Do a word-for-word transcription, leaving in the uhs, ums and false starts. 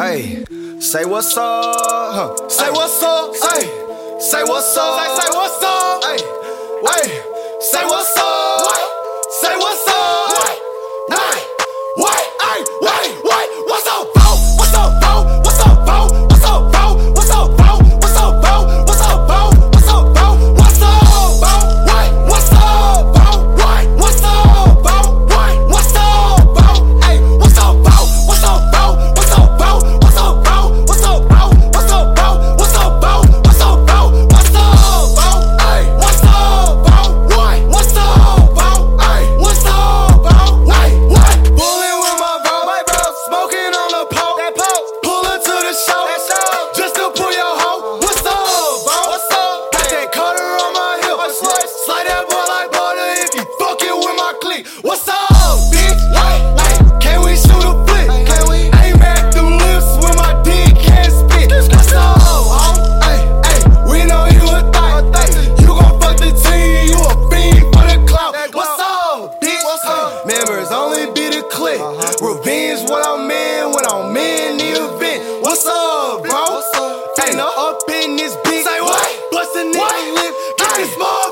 Hey, say what's up, huh? Say what's up, hey. Say what's up, say, say what's up, hey. Hey, say what's up, say what's up, hey. Wait, hey, wait, wait, what's up, bro? What's up, bro? What's up, bro? What's up, bro? What's up, bro? What's up, bro? What's up, bro? What's up, bro? What's up, bro? Wait, what's up, bro? Wait, what's up, bro? Wait, what's up, bro? Hey, what's up, bro? What's up, bro? What's up, bro? What's up, bro? What's up, bro? What's up, bro? What's up, bro? What's up, bro? What's up, bro? Hey, what's up, bro? Wait, what's up, bro? Hey, what's up, bro? Wait, what? Bullin' with my bro, my bro, smoking on the pole, that pole. Pull her to the show, that show, just to pull your hoe. What's up, bro? What's up? Got that cutter on my hip, slide that boy like butter if you fucking with my clique. What's up, bitch? Hey, hey, can we shoot a flick? Can we aim at them lips when my dick can't spit? What's up, ho? Hey, hey, we know you a thot. You gon' fuck the team, you a fiend for the clout. What's up, bitch? What's up? Members only be the click. Revenge what I'm in when I'm in the event. What's up, bro? What's up? Ain't no up in this bitch. Say what? Bust a nigga lip, get this more.